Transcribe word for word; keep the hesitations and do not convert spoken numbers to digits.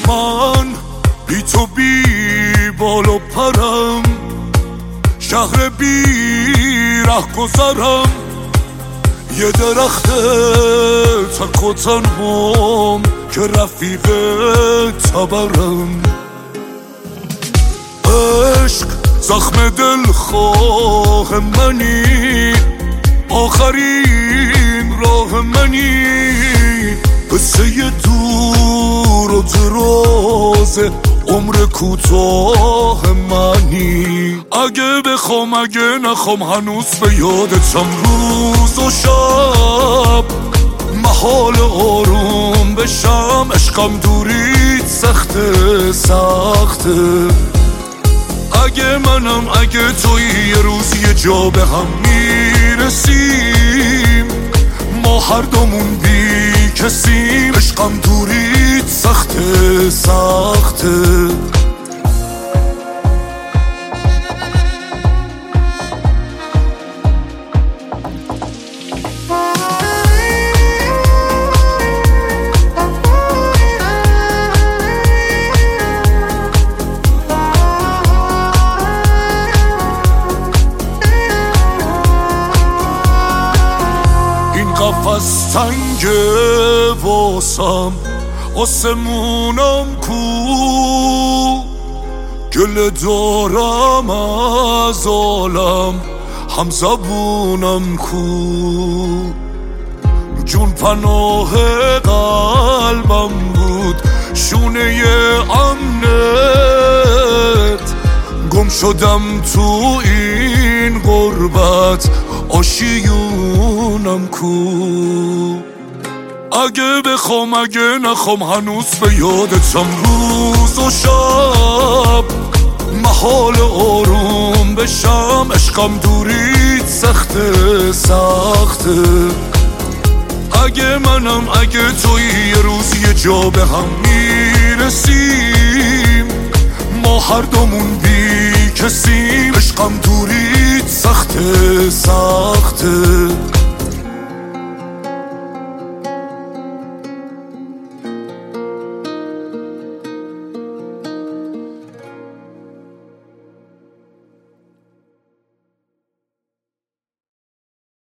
من بی تو بی بال و پرم، شهر بی ره گذرم، یه درخت تک و تنهام که رفیق تبرم. عشق زخم دلخواه منی، آخرین راه منی، قصه دور و دراز عمر کوتاه منی. اگه بخوام اگه نخوام هنوز به یادتم روز و شب، محال آروم بشم، عشقم دوریت سخته سخته. اگه منم اگه توی یه روز یه جا به هم میرسیم، ما هر دومون بی کسیم، عشقم دوریت سخته سخته. قفص تنگه واسم، آسمونم کو، گله دارم از عالم، هم زبونم کو. جون پناه قلبم بود، شونه امنت، گم شدم تو این غربت، آشیونم کو. اگه بخوام اگه نخوام هنوز به یادتم روز و شب، محال آروم بشم، عشقم دوریت سخته سخته. اگه منم اگه توی یه روز یه جا به هم میرسیم، ما هر دومون بی کسیم، عشقم دوریت سخته سخته.